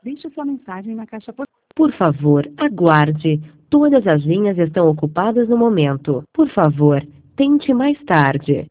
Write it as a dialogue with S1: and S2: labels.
S1: Deixe sua mensagem na caixa postal.
S2: Por favor, aguarde. Todas as linhas estão ocupadas no momento. Por favor, tente mais tarde.